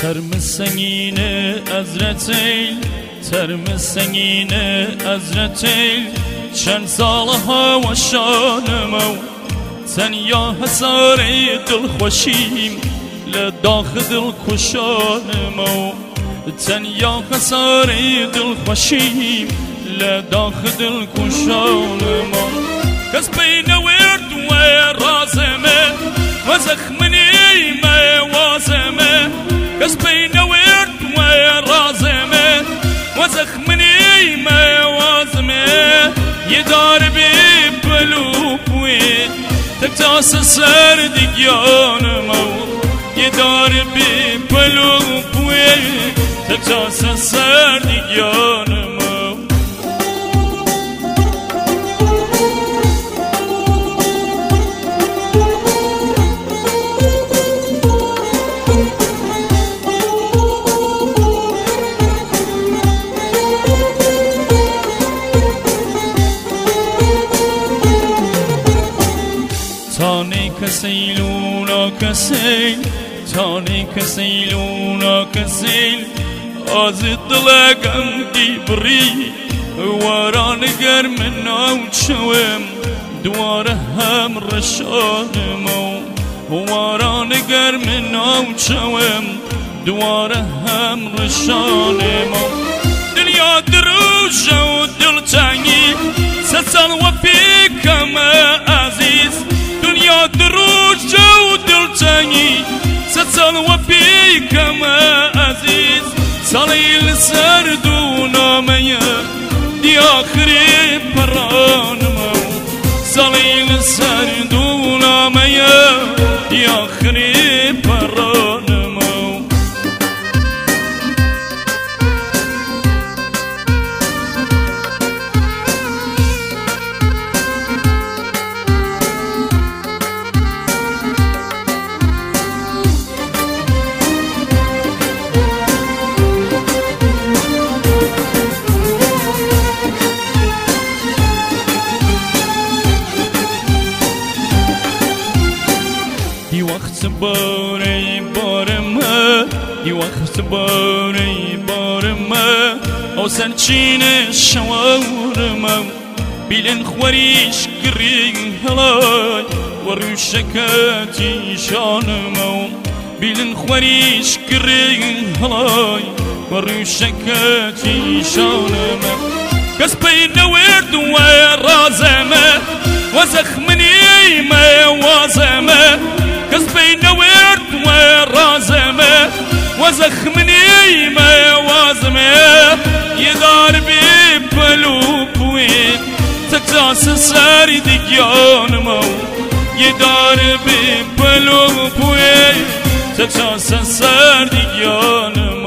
ترم سنگین ازرتیل، ترم سنگین ازرتیل، چند سالها و شانمو تنیا حساری دل خوشیم لداخل دل کشانمو، تنیا حساری دل خوشیم لداخل دل کشانمو. کس بین ورد و رازمه و زخمنی موازمه، کس بین ورد و رازمه و زخمنی موازمه، یدار بی بلوبوی تکتاس سردگیانمو، یدار بی بلوبوی تکتاس سردگیانمو. تانی کسیلونا کسیل، تانی کسیلونا کسیل، از دلگم دیبری واران گرم ناوچوم دوار هم رشانمو، واران گرم ناوچوم دوار هم رشانمو. دنیا دروش و دلتنگی ستسال و پیکم عزیز، دنیا دروش و دلتنگی ستسال و پیکم عزیز، سالی سردونامه دی آخری پرانمو، سالی سردونامه دی آخری پرانمو. وقت باری بارمه، وقت باری بارمه، او سرچین شوارمه، بیلن خوریش گرین هلای و روشکتی شانمه، بیلن خوریش گرین هلای و روشکتی شانمه. کس بین ورد و رازمه و زخمنی موازمه، کس بین ورد و رازمه و زخمنی موازمه، یدار بی بلوبوی تکتاس سردگیانمو، یدار بی بلوبوی تکتاس سردگیانمو.